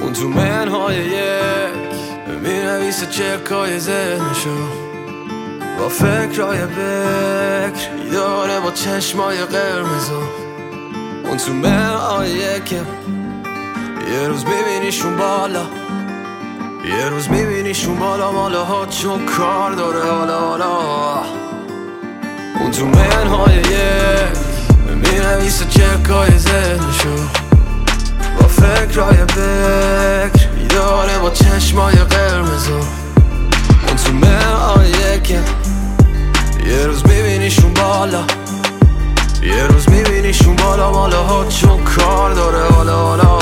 اون تو منهای یک مینویسه چکای ذهنشو با فکرهای بکر داره با چشمای قرمزو. اون تو منهای یک یه روز میبینیشون بالا، یه روز میبینیشون بالا مالا ها چون کار داره حالا. اون تو منهای یک مینویسه چکای ذهنشو با فکرهای بکر داره با چشمای قرمزو. اون تو منهای یک یه روز میبینیشون بالا، یه روز میبینیشون بالا مالا ها چون کار داره حالا.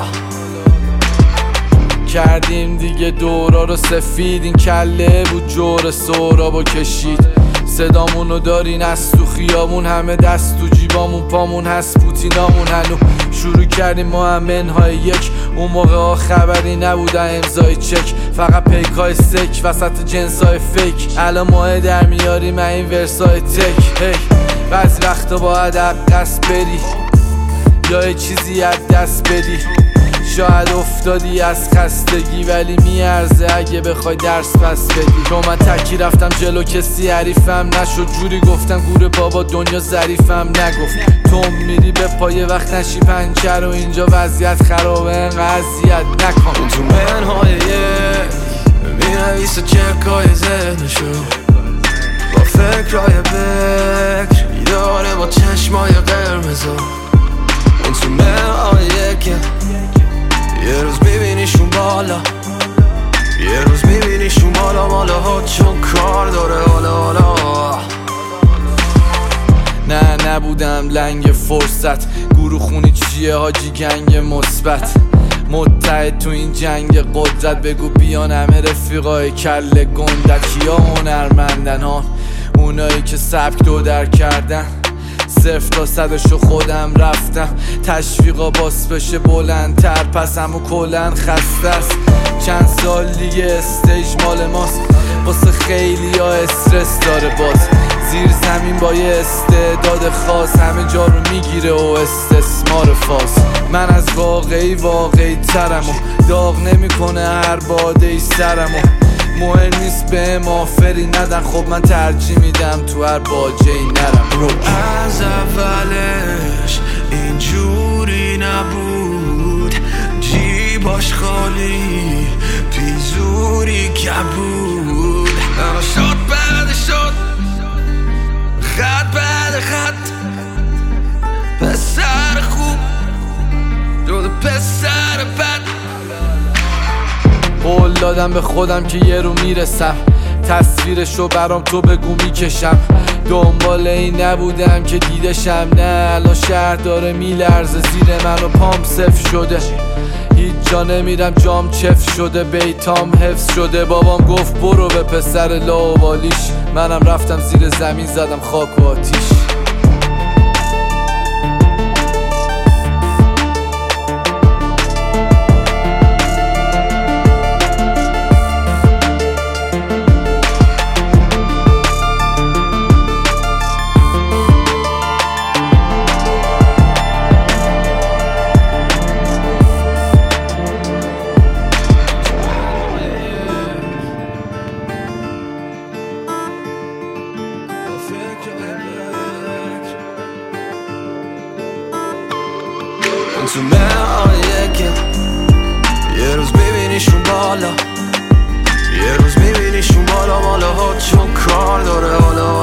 کردیم دیگه دورا رو سفید، این کله بود جور سورا با کشید. صدامونو دارین از تو خیابون، همه دست تو جیبامون، پامون هست پوتینامون. هنو شروع کردیم ما هم منهای یک، اون موقع ها خبری نبودن امضای چک، فقط پیکای سک وسط جنسای فیک. الان ماه در میاریم این ورسای تک. هی بعضی وقتا باید عقص بری یا یه چیزی از دست بدی. شاید افتادی از خستگی ولی میارزه اگه بخوای درس پس بدی. چون من تکی رفتم جلو کسی حریفم نشد، جوری گفتم گور بابا دنیا ظریفم نگفت. تو میری به پای وقت نشی پنچر و اینجا وضعیت خرابه انقدر اذیت نکن. تو منهای یک مینویسه چکای ذهنشو با فکرهای بکر داره با چشمای قرمزو. اون تو منهای یک یه روز میبینیشون بالا، یه روز میبینیشون بالا مالا ها چون کار داره حالا. نه نبودم لنگ فرصت، گروه خونی چیه حاجی گنگ مثبت. متحد تو این جنگ قدرت، بگو بیان همه رفیقای کله گندت. کیا هنرمندن ها؟ اونایی که سبک دو در کردن. 0 تا 100شو خودم رفتم، تشویقا باس بشه بلندتر، پس همو کلن خسته است. چند سال دیگه استیج مال ماست، واسه خیلی ها استرس داره باز. زیر زمین با یه استعداد خاص همه جا رو میگیره و استثمار فاز. من از واقعی ترم و داغ نمیکنه هر باده ای سرم و مهم نیست به آفری ندن. خب من ترجیح میدم تو هر باجه ای نرم. از اولش اینجوری نبود، جیباش خالی پیزوری کبود. اما شد بعد شد، خط بعد خط، پسر خوب جود پسر بد. قول دادم به خودم که یه رو میرسم، تصویرشو برام تو بگو میکشم. دنبال این نبودم که دیدشم، نه الان شهر داره میلرزه زیر من و پام صفر شده. هیچ جا نمیرم جام چف شده، بیتام حفظ شده. بابام گفت برو به پسر لاوالیش، منم رفتم زیر زمین زدم خاک و آتیش. اون تو منهای یک یه روز میبینیشون بالا، یه روز میبینیشون بالا مالا ها چون کار داره حالا.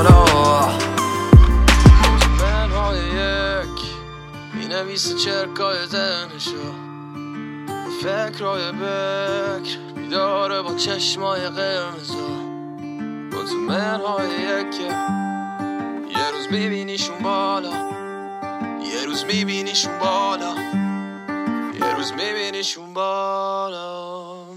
تو منهای یک مینویسه چرکای ذهنشو با فکرهای بکر بیداره با چشمای قرمزو. اون تو منهای یک یه روز میبینیشون بالا، یه روز میبینیشون بالا، یه روز میبینیشون بالا.